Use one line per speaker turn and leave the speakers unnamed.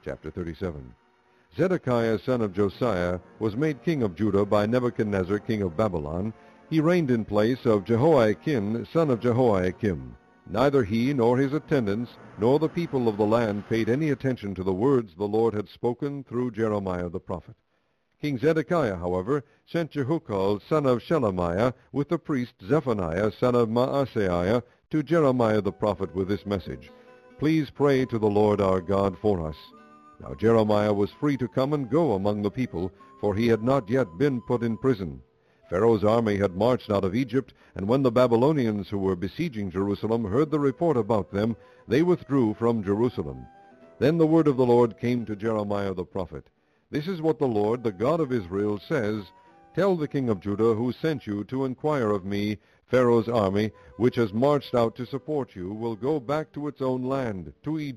Chapter 37. Zedekiah son of Josiah was made king of Judah by Nebuchadnezzar king of Babylon. He reigned in place of Jehoiakim son of Jehoiakim. Neither he nor his attendants nor the people of the land paid any attention to the words the Lord had spoken through Jeremiah the prophet. King Zedekiah, however, sent Jehukal son of Shelemiah with the priest Zephaniah son of Maaseiah to Jeremiah the prophet with this message: "Please pray to the Lord our God for us." Now Jeremiah was free to come and go among the people, for he had not yet been put in prison. Pharaoh's army had marched out of Egypt, and when the Babylonians who were besieging Jerusalem heard the report about them, they withdrew from Jerusalem. Then the word of the Lord came to Jeremiah the prophet. "This is what the Lord, the God of Israel, says: Tell the king of Judah who sent you to inquire of me, Pharaoh's army, which has marched out to support you, will go back to its own land, to Egypt.